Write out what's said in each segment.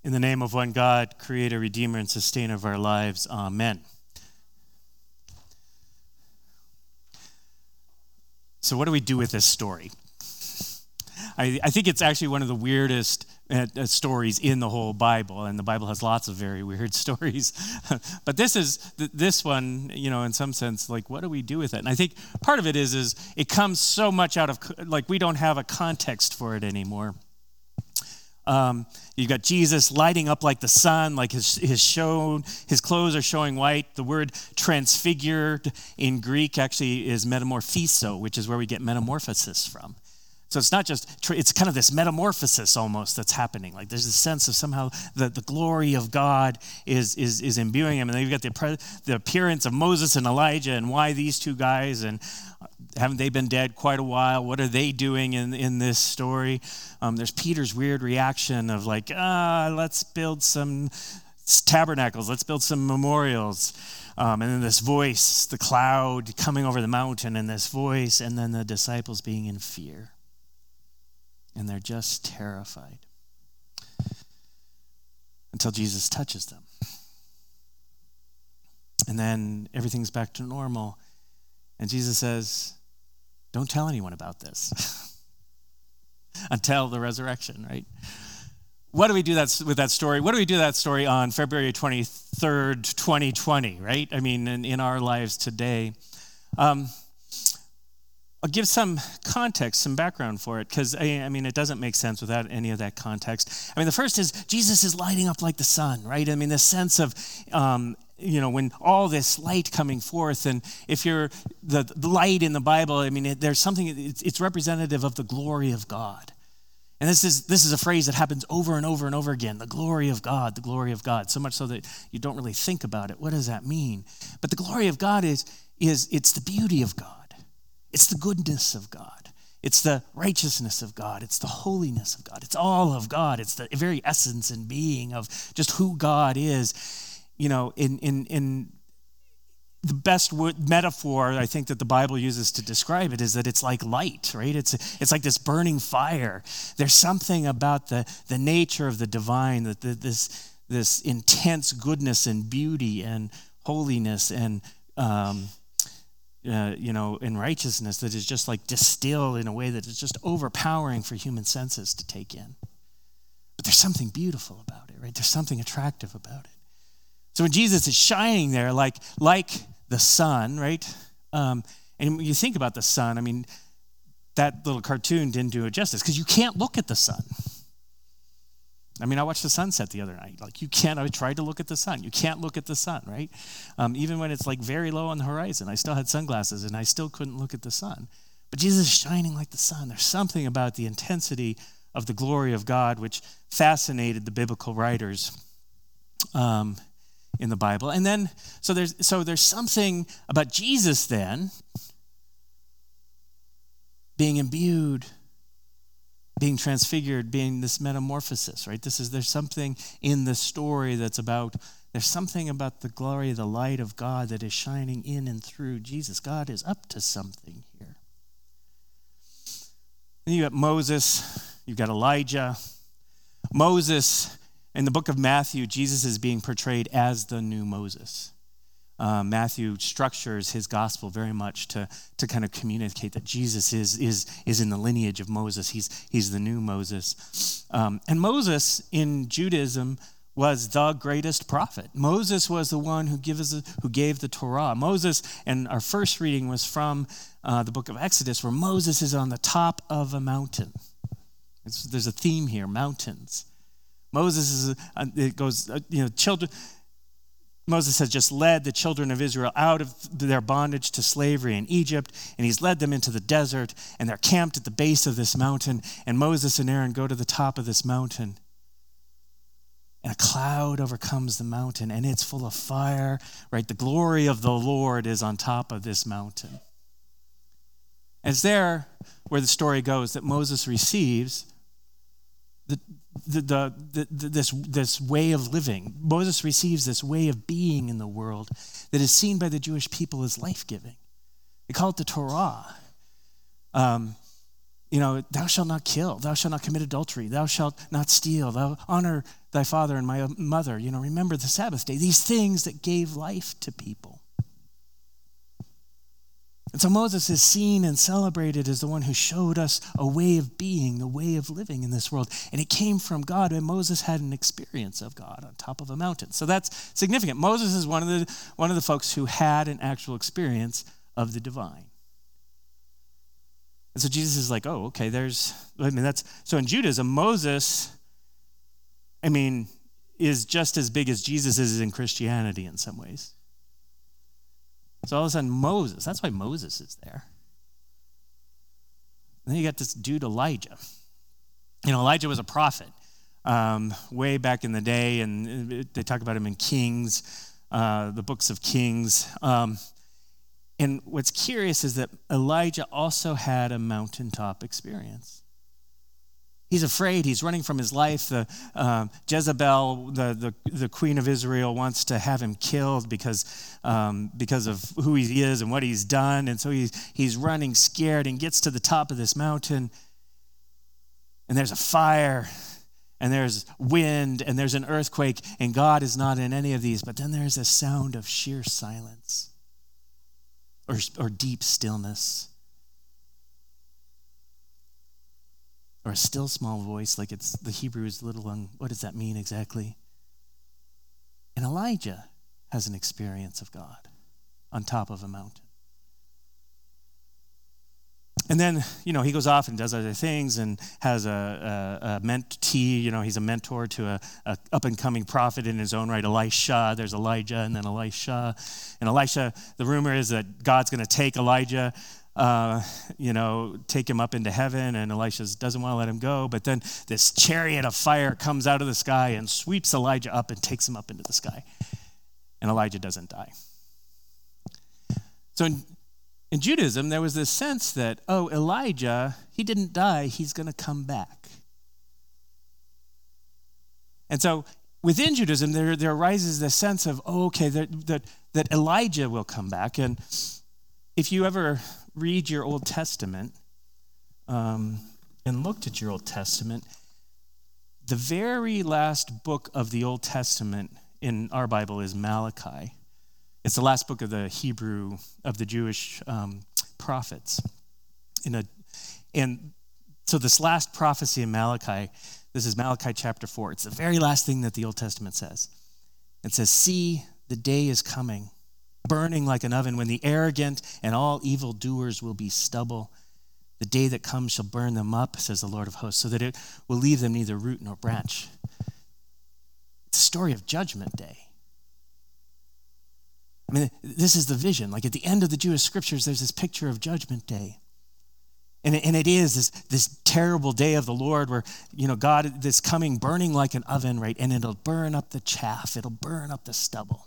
In the name of one God, creator, redeemer, and sustainer of our lives, amen. So what do we do with this story? I think it's actually one of the weirdest stories in the whole Bible, and the Bible has lots of very weird stories. But this one, in some sense, like, what do we do with it? And I think part of it is it comes so much out of, like, we don't have a context for it anymore. You've got Jesus lighting up like the sun, like his clothes are showing white. The word transfigured in Greek actually is metamorphizo, which is where we get metamorphosis from. So it's not just, it's kind of this metamorphosis almost that's happening. Like there's a sense of somehow the glory of God is imbuing him. And then you've got the appearance of Moses and Elijah, and why these two guys, and haven't they been dead quite a while? What are they doing in this story? There's Peter's weird reaction of like, let's build some tabernacles, let's build some memorials. And then this voice, the cloud coming over the mountain, and this voice, and then the disciples being in fear. And they're just terrified until Jesus touches them. And then everything's back to normal. And Jesus says, don't tell anyone about this until the resurrection, right? What do we do with that story? What do we do with that story on February 23rd, 2020, right? I mean, in our lives today. I'll give some context, some background for it, because, I mean, it doesn't make sense without any of that context. I mean, the first is Jesus is lighting up like the sun, right? I mean, the sense of, when all this light coming forth, and if you're the light in the Bible, I mean, there's something, it's representative of the glory of God. And this is a phrase that happens over and over and over again, the glory of God, the glory of God, so much so that you don't really think about it. What does that mean? But the glory of God it's the beauty of God. It's the goodness of God. It's the righteousness of God. It's the holiness of God. It's all of God. It's the very essence and being of just who God is. In the best metaphor I think that the Bible uses to describe it is that it's like light, right? It's like this burning fire. There's something about the nature of the divine, that this intense goodness and beauty and holiness and in righteousness that is just like distilled in a way that is just overpowering for human senses to take in. But there's something beautiful about it, right? There's something attractive about it. So when Jesus is shining there like the sun, right? And when you think about the sun, I mean, that little cartoon didn't do it justice because you can't look at the sun. I mean, I watched the sunset the other night. Like, I tried to look at the sun. You can't look at the sun, right? Even when it's like very low on the horizon, I still had sunglasses and I still couldn't look at the sun. But Jesus is shining like the sun. There's something about the intensity of the glory of God which fascinated the biblical writers in the Bible. And then, so there's something about Jesus then being imbued, being transfigured, being this metamorphosis, right? There's something in the story there's something about the glory, the light of God that is shining in and through Jesus. God is up to something here. Then you got Moses, you've got Elijah. Moses, in the book of Matthew, Jesus is being portrayed as the new Moses. Matthew structures his gospel very much to kind of communicate that Jesus is in the lineage of Moses. He's the new Moses. And Moses in Judaism was the greatest prophet. Moses was the one who gave the Torah. Moses, and our first reading was from the book of Exodus, where Moses is on the top of a mountain. There's a theme here, mountains. Moses children. Moses has just led the children of Israel out of their bondage to slavery in Egypt, and he's led them into the desert, and they're camped at the base of this mountain, and Moses and Aaron go to the top of this mountain, and a cloud overcomes the mountain, and it's full of fire, right? The glory of the Lord is on top of this mountain. And it's there where the story goes that Moses receives this way of living. Moses receives this way of being in the world that is seen by the Jewish people as life-giving. They call it the Torah. thou shalt not kill, thou shalt not commit adultery, thou shalt not steal, thou honor thy father and my mother, remember the Sabbath day, these things that gave life to people. And so Moses is seen and celebrated as the one who showed us a way of being, the way of living in this world. And it came from God, and Moses had an experience of God on top of a mountain. So that's significant. Moses is one of the folks who had an actual experience of the divine. And so Jesus is like, oh, okay, so in Judaism, Moses, is just as big as Jesus is in Christianity in some ways. So all of a sudden, Moses, that's why Moses is there. And then you got this dude, Elijah. Elijah was a prophet way back in the day, and they talk about him in Kings, the books of Kings. And what's curious is that Elijah also had a mountaintop experience. He's afraid. He's running from his life. Jezebel, the queen of Israel, wants to have him killed because of who he is and what he's done. And so he's running scared and gets to the top of this mountain. And there's a fire, and there's wind, and there's an earthquake, and God is not in any of these. But then there's a sound of sheer silence or deep stillness. Or a still small voice, like it's the Hebrew's little one. What does that mean exactly? And Elijah has an experience of God on top of a mountain. And then, he goes off and does other things and has a mentee. He's a mentor to a up-and-coming prophet in his own right, Elisha. There's Elijah and then Elisha. And Elisha, the rumor is that God's going to take Elijah, take him up into heaven, and Elisha doesn't want to let him go. But then this chariot of fire comes out of the sky and sweeps Elijah up and takes him up into the sky. And Elijah doesn't die. So in Judaism, there was this sense that, Elijah, he didn't die, he's going to come back. And so within Judaism, there arises this sense of, that Elijah will come back. And if you ever read your Old Testament and looked at your Old Testament, the very last book of the Old Testament in our Bible is Malachi. It's the last book of the Jewish prophets. And so this last prophecy in Malachi, this is Malachi chapter 4. It's the very last thing that the Old Testament says. It says, "See, the day is coming, burning like an oven, when the arrogant and all evildoers will be stubble. The day that comes shall burn them up, says the Lord of hosts, so that it will leave them neither root nor branch." It's a story of Judgment Day. This is the vision. Like at the end of the Jewish scriptures, there's this picture of Judgment Day. And it is this terrible day of the Lord where, God is coming burning like an oven, right? And it'll burn up the chaff. It'll burn up the stubble.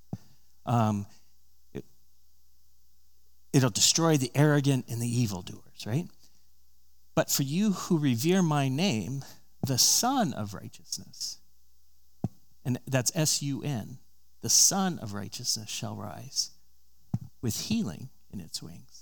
It'll destroy the arrogant and the evildoers, right? But for you who revere my name, the Son of Righteousness, and that's S-U-N, the Son of Righteousness shall rise with healing in its wings.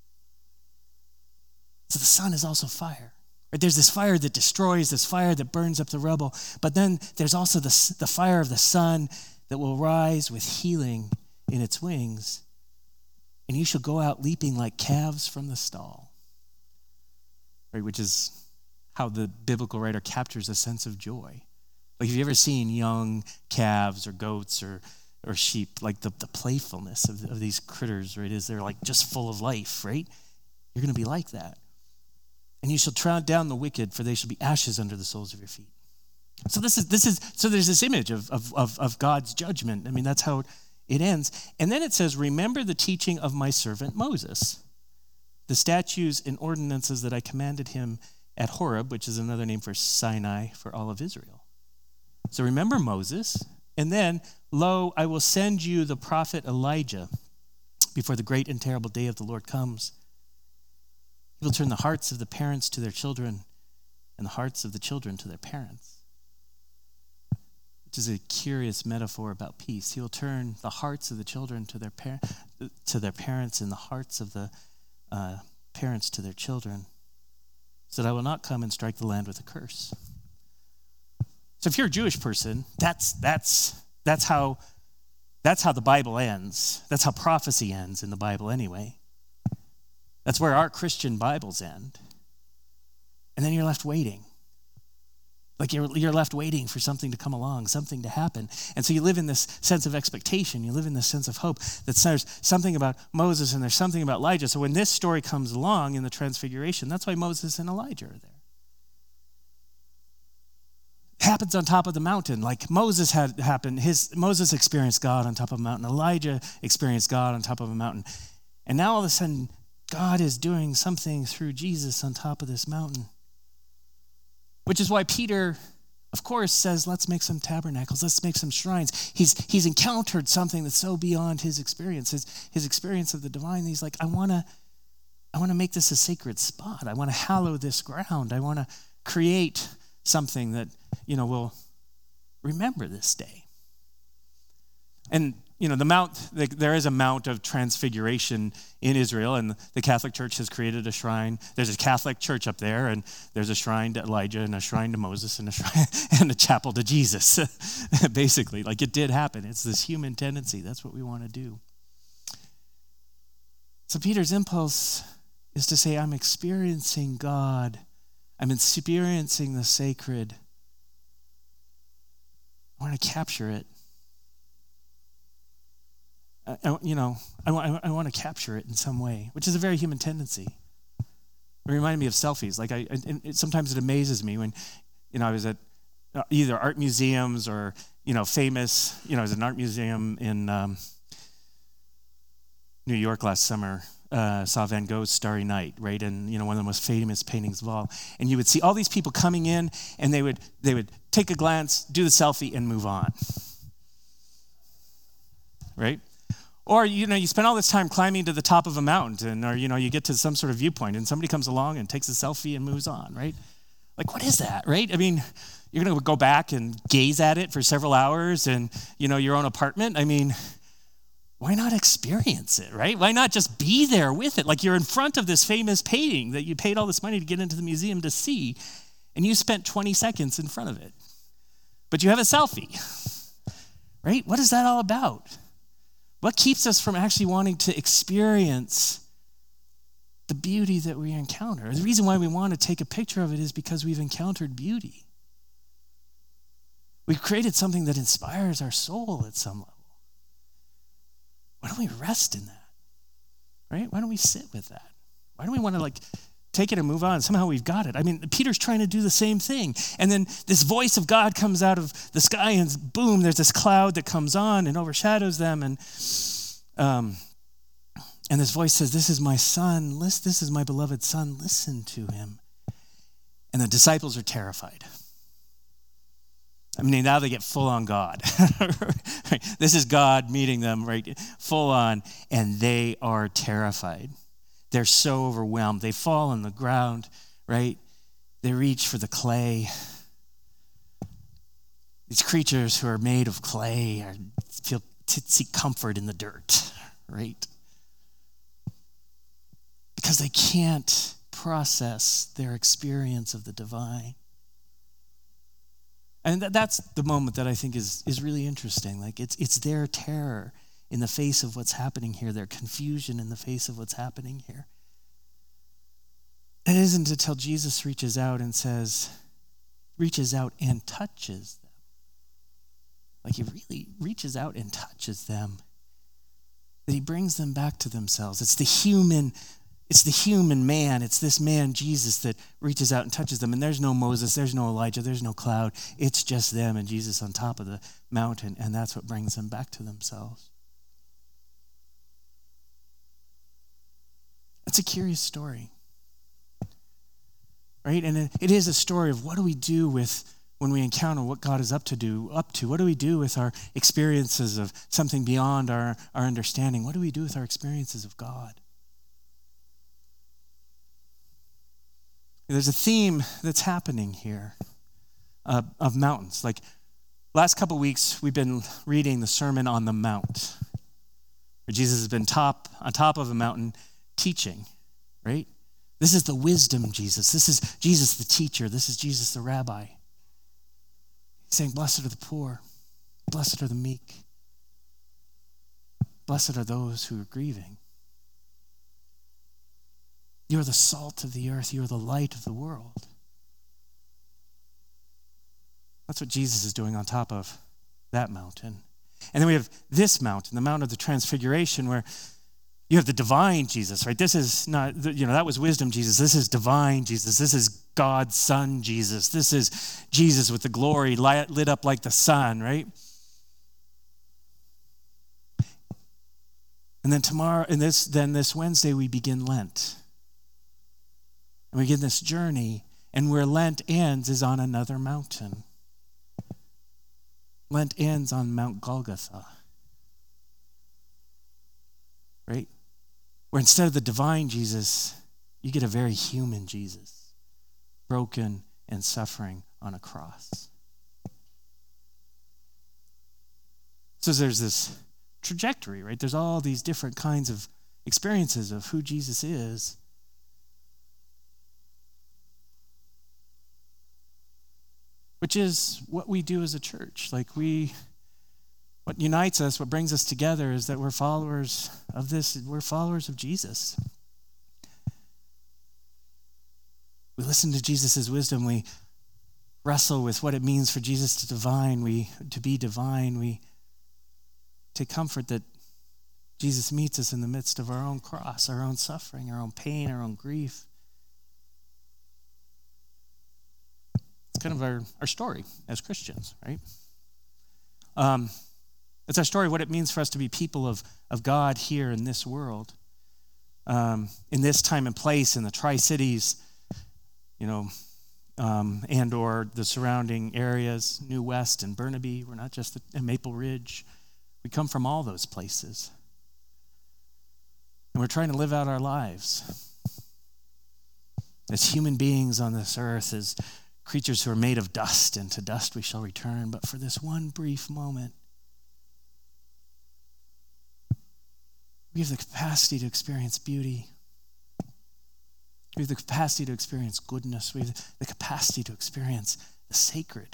So the sun is also fire. Right? There's this fire that destroys, this fire that burns up the rubble, but then there's also the fire of the sun that will rise with healing in its wings. And you shall go out leaping like calves from the stall. Right? Which is how the biblical writer captures a sense of joy. Like, have you ever seen young calves or goats or sheep, like the playfulness of these critters, right? They're like just full of life, right? You're going to be like that. And you shall trod down the wicked, for they shall be ashes under the soles of your feet. So so there's this image of God's judgment. That's how it ends. And then it says, "Remember the teaching of my servant Moses, the statutes and ordinances that I commanded him at Horeb," which is another name for Sinai for all of Israel. So remember Moses, and then, "Lo, I will send you the prophet Elijah before the great and terrible day of the Lord comes. He will turn the hearts of the parents to their children and the hearts of the children to their parents," which is a curious metaphor about peace. He will turn the hearts of the children to their parents and the hearts of the parents to their children. so that I will not come and strike the land with a curse. So if you're a Jewish person, that's how the Bible ends. That's how prophecy ends in the Bible anyway. That's where our Christian Bibles end. And then you're left waiting. Like you're left waiting for something to come along, something to happen. And so you live in this sense of expectation. You live in this sense of hope that there's something about Moses and there's something about Elijah. So when this story comes along in the Transfiguration, that's why Moses and Elijah are there. It happens on top of the mountain. Like Moses had happened. Moses experienced God on top of a mountain. Elijah experienced God on top of a mountain. And now all of a sudden, God is doing something through Jesus on top of this mountain. Which is why Peter, of course, says, let's make some tabernacles, let's make some shrines. He's encountered something that's so beyond his experience, his experience of the divine. He's like, I want to make this a sacred spot. I want to hallow this ground. I want to create something that, will remember this day. And there is a Mount of Transfiguration in Israel, and the Catholic Church has created a shrine. There's a Catholic church up there, and there's a shrine to Elijah, and a shrine to Moses, and a shrine and a chapel to Jesus. Basically, like it did happen. It's this human tendency. That's what we want to do. So Peter's impulse is to say, I'm experiencing God. I'm experiencing the sacred. I want to capture it. I want to capture it in some way, which is a very human tendency. It reminded me of selfies. Like sometimes it amazes me when, I was at either art museums or, famous, I was at an art museum in New York last summer, saw Van Gogh's Starry Night, right? And, one of the most famous paintings of all. And you would see all these people coming in and they would take a glance, do the selfie and move on, right? Or, you spend all this time climbing to the top of a mountain, or, you get to some sort of viewpoint and somebody comes along and takes a selfie and moves on, right? Like, what is that, right? I mean, you're going to go back and gaze at it for several hours in, your own apartment. I mean, why not experience it, right? Why not just be there with it? Like you're in front of this famous painting that you paid all this money to get into the museum to see, and you spent 20 seconds in front of it. But you have a selfie, right? What is that all about? What keeps us from actually wanting to experience the beauty that we encounter? The reason why we want to take a picture of it is because we've encountered beauty. We've created something that inspires our soul at some level. Why don't we rest in that, right? Why don't we sit with that? Why don't we want to take it and move on? Somehow we've got it. I mean, Peter's trying to do the same thing. And then this voice of God comes out of the sky and boom, there's this cloud that comes on and overshadows them. And this voice says, this is my son. This is my beloved son. Listen to him. And the disciples are terrified. I mean, now they get full on God. Right? This is God meeting them, right? Full on. And they are terrified. They're so overwhelmed. They fall on the ground, right? They reach for the clay. These creatures who are made of clay seek comfort in the dirt, right? Because they can't process their experience of the divine. And that's the moment that I think is really interesting. Like it's their terror in the face of what's happening here, their confusion in the face of what's happening here. It isn't until Jesus reaches out and touches them. Like he really reaches out and touches them, that he brings them back to themselves. It's the human man, it's this man, Jesus, that reaches out and touches them. And there's no Moses, there's no Elijah, there's no cloud. It's just them and Jesus on top of the mountain, and that's what brings them back to themselves. It's a curious story, right? And it is a story of what do we do with when we encounter what God is up to? What do we do with our experiences of something beyond our understanding? What do we do with our experiences of God? There's a theme that's happening here of mountains. Like last couple of weeks, we've been reading the Sermon on the Mount, where Jesus has been on top of a mountain teaching, right? This is the wisdom Jesus. This is Jesus the teacher. This is Jesus the rabbi. He's saying, blessed are the poor. Blessed are the meek. Blessed are those who are grieving. You are the salt of the earth. You are the light of the world. That's what Jesus is doing on top of that mountain. And then we have this mountain, the Mount of the Transfiguration, where you have the divine Jesus, right? This is not, that was wisdom Jesus. This is divine Jesus. This is God's Son Jesus. This is Jesus with the glory lit up like the sun, right? And then tomorrow, this Wednesday, we begin Lent. And we begin this journey, and where Lent ends is on another mountain. Lent ends on Mount Golgotha, right? Where instead of the divine Jesus, you get a very human Jesus, broken and suffering on a cross. So there's this trajectory, right? There's all these different kinds of experiences of who Jesus is. Which is what we do as a church. What unites us, what brings us together is that we're followers of this, we're followers of Jesus. We listen to Jesus' wisdom, we wrestle with what it means for Jesus to be divine, we take comfort that Jesus meets us in the midst of our own cross, our own suffering, our own pain, our own grief. It's kind of our story as Christians, right? It's our story of what it means for us to be people of God here in this world, in this time and place, in the Tri-Cities, and or the surrounding areas, New West and Burnaby. We're not just in Maple Ridge. We come from all those places. And we're trying to live out our lives as human beings on this earth, as creatures who are made of dust, and to dust we shall return. But for this one brief moment, we have the capacity to experience beauty. We have the capacity to experience goodness. We have the capacity to experience the sacred.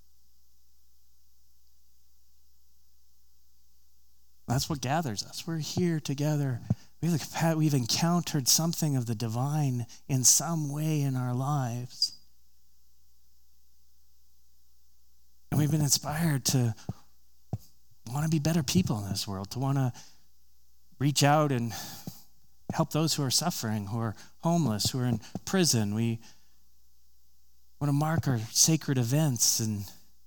That's what gathers us. We're here together. We've encountered something of the divine in some way in our lives. And we've been inspired to want to be better people in this world, to want to reach out and help those who are suffering, who are homeless, who are in prison. We want to mark our sacred events and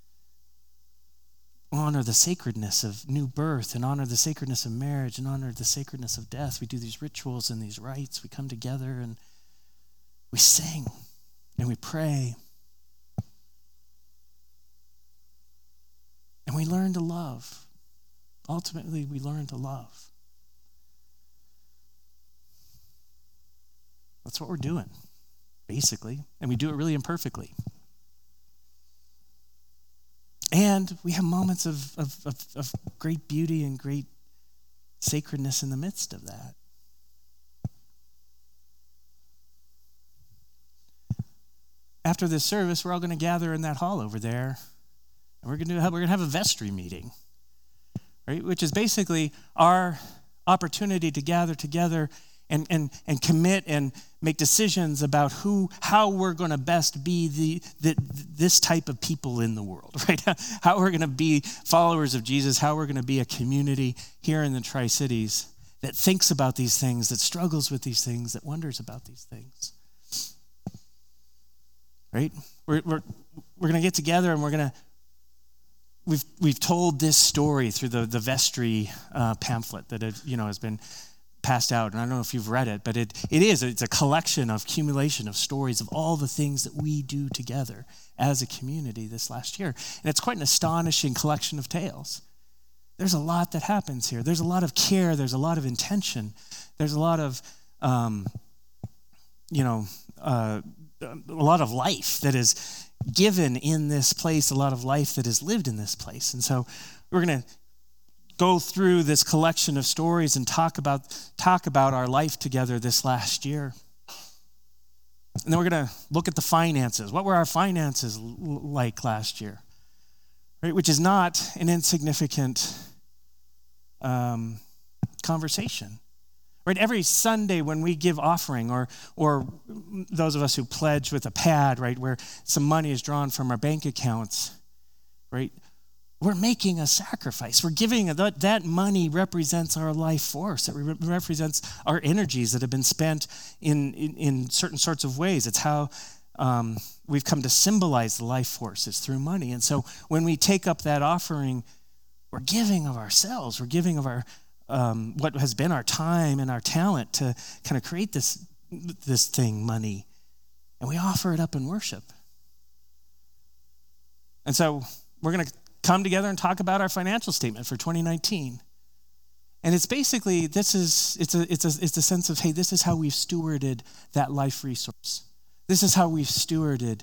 honor the sacredness of new birth, and honor the sacredness of marriage, and honor the sacredness of death. We do these rituals and these rites. We come together and we sing and we pray. And we learn to love. Ultimately, we learn to love. That's what we're doing, basically. And we do it really imperfectly. And we have moments of great beauty and great sacredness in the midst of that. After this service, we're all going to gather in that hall over there. And we're going to have a vestry meeting, right? Which is basically our opportunity to gather together and commit and make decisions about how we're going to best be this type of people in the world, right? How we're going to be followers of Jesus, how we're going to be a community here in the Tri-Cities that thinks about these things, that struggles with these things, that wonders about these things, right? We're going to get together and we've told this story through the vestry pamphlet that has been passed out, and I don't know if you've read it, but it's a collection of accumulation of stories of all the things that we do together as a community this last year. And it's quite an astonishing collection of tales. There's a lot that happens here. There's a lot of care. There's a lot of intention. There's a lot of, a lot of life that is given in this place, a lot of life that is lived in this place. And so we're going to go through this collection of stories and talk about our life together this last year. And then we're going to look at the finances. What were our finances like last year? Right, which is not an insignificant conversation. Right, every Sunday when we give offering, or those of us who pledge with a pad, right, where some money is drawn from our bank accounts, right, we're making a sacrifice. We're giving, that money represents our life force. It represents our energies that have been spent in certain sorts of ways. It's how we've come to symbolize the life force is through money. And so when we take up that offering, we're giving of ourselves. We're giving of our what has been our time and our talent to kind of create this thing, money. And we offer it up in worship. And so we're going to come together and talk about our financial statement for 2019. And it's basically, it's a sense of, hey, this is how we've stewarded that life resource. This is how we've stewarded,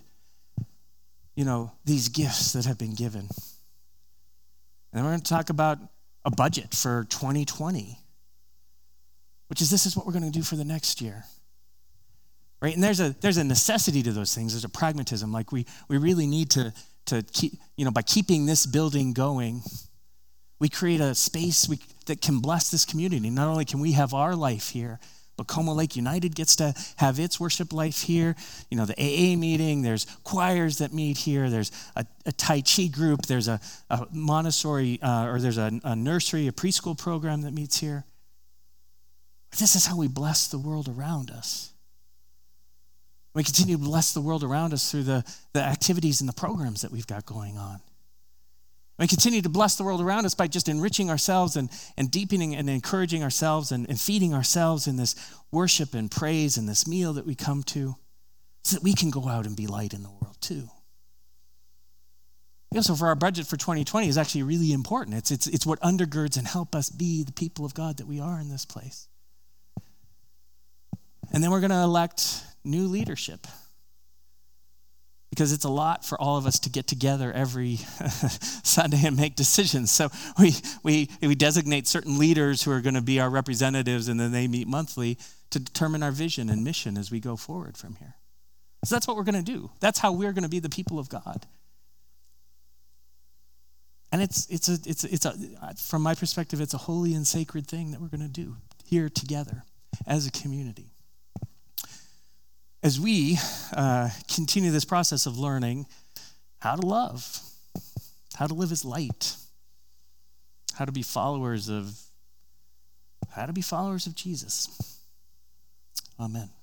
these gifts that have been given. And then we're going to talk about a budget for 2020, this is what we're going to do for the next year. Right? And there's a necessity to those things. There's a pragmatism. Like we really need to keep, by keeping this building going, we create a space that can bless this community. Not only can we have our life here, but Como Lake United gets to have its worship life here. The AA meeting, there's choirs that meet here. There's a Tai Chi group. There's a Montessori, or there's a nursery, a preschool program that meets here. This is how we bless the world around us. We continue to bless the world around us through the activities and the programs that we've got going on. We continue to bless the world around us by just enriching ourselves and deepening and encouraging ourselves and feeding ourselves in this worship and praise and this meal that we come to so that we can go out and be light in the world too. So for our budget for 2020 is actually really important. It's what undergirds and help us be the people of God that we are in this place. And then we're going to elect new leadership, because it's a lot for all of us to get together every Sunday and make decisions. So we designate certain leaders who are going to be our representatives, and then they meet monthly to determine our vision and mission as we go forward from here. So that's what we're going to do. That's how we're going to be the people of God. And it's from my perspective, it's a holy and sacred thing that we're going to do here together as a community. As we continue this process of learning how to love, how to live as light, how to be followers of Jesus. Amen.